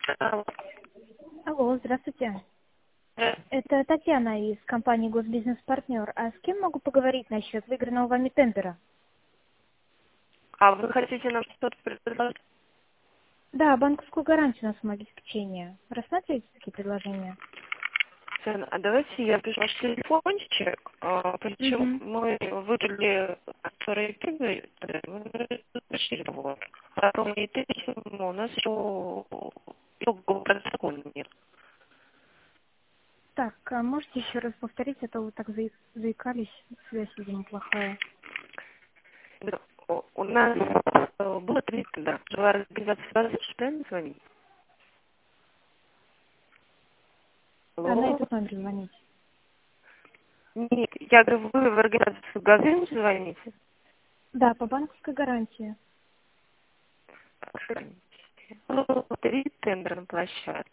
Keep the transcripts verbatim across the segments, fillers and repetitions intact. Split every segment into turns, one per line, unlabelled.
Алло.
Алло, здравствуйте. Это Татьяна из компании «Госбизнес-партнер». А с кем могу поговорить насчет выигранного вами тендера?
А вы хотите нам что-то предложить?
Да, банковскую гарантию на самообеспечение. Рассматриваете такие предложения?
Татьяна, а давайте я пишу ваш телефончик, а, причем
Угу.
мы выбрали, которые прибыли, мы решили его. А то и ты, у нас еще другого протокола нет.
Так, а можете еще раз повторить, а то вы так заи- заикались, связь, видимо, плохая.
Да, У у нас э, было три тендера. Живая организация «Воздушь», правильно звонить?
А на
Алло.
этот номер звоните.
Нет, я говорю, вы в организацию «Газин» звоните?
Да, по банковской гарантии.
Ну, три тендера на площадке.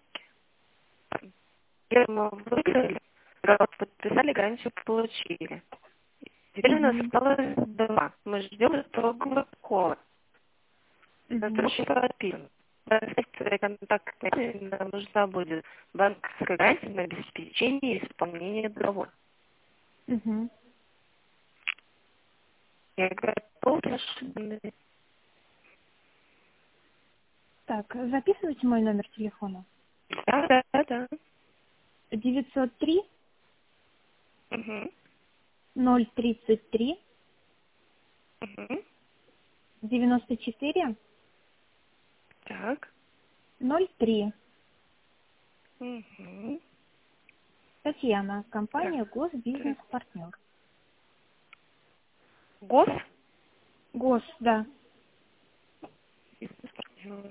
Мы выиграли, раз подписали, гарантию получили. Теперь у нас
Угу.
осталось два. Мы ждем итогового кола. Это
Угу.
еще прописан. Свои контакты нам нужна будет банковская гарантия на обеспечение и исполнение договора.
Угу.
Я готов ошибки.
Так, записывайте мой номер телефона.
Да, да, да, да.
девятьсот три
Угу,
ноль тридцать три
угу.
девяносто четыре
Так.
ноль три.
Угу.
Татьяна,
Так.
компания «Госбизнес-партнер».
Гос?
Гос, да.
Бизнес-партнер.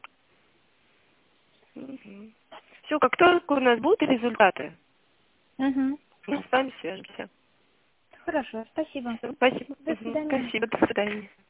Угу. Все, как только у нас будут результаты,
Угу.
мы с вами свяжемся.
Хорошо, спасибо.
Всё, спасибо.
До
Мгм.
свидания.
Спасибо, до свидания.